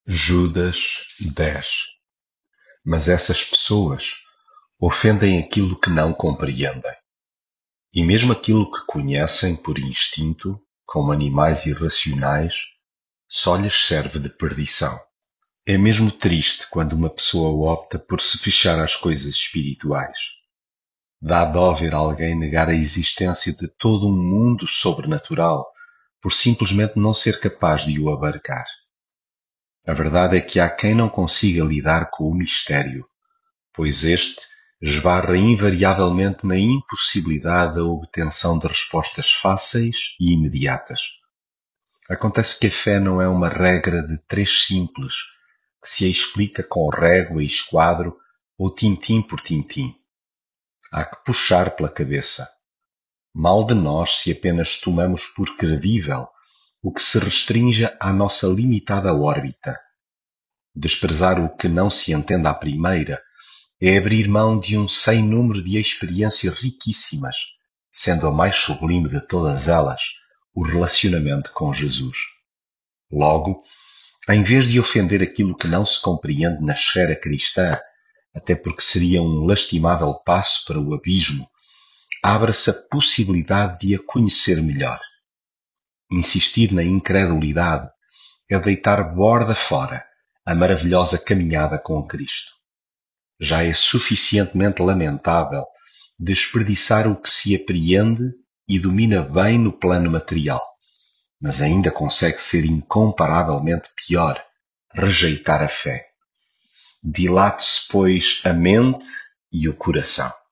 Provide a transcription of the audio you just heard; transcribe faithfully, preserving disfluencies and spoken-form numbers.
Judas dez. Mas essas pessoas ofendem aquilo que não compreendem. E mesmo aquilo que conhecem por instinto, como animais irracionais, só lhes serve de perdição. É mesmo triste quando uma pessoa opta por se fechar às coisas espirituais. Dá dó ver alguém negar a existência de todo um mundo sobrenatural por simplesmente não ser capaz de o abarcar. A verdade é que há quem não consiga lidar com o mistério, pois este esbarra invariavelmente na impossibilidade da obtenção de respostas fáceis e imediatas. Acontece que a fé não é uma regra de três simples, que se explica com régua e esquadro ou tintim por tintim. Há que puxar pela cabeça. Mal de nós se apenas tomamos por credível o que se restringe à nossa limitada órbita. Desprezar o que não se entende à primeira é abrir mão de um sem número de experiências riquíssimas, sendo a mais sublime de todas elas o relacionamento com Jesus. Logo, em vez de ofender aquilo que não se compreende na esfera cristã, até porque seria um lastimável passo para o abismo, abre-se a possibilidade de a conhecer melhor. Insistir na incredulidade é deitar borda fora a maravilhosa caminhada com Cristo. Já é suficientemente lamentável desperdiçar o que se apreende e domina bem no plano material, mas ainda consegue ser incomparavelmente pior rejeitar a fé. Dilate-se, pois, a mente e o coração.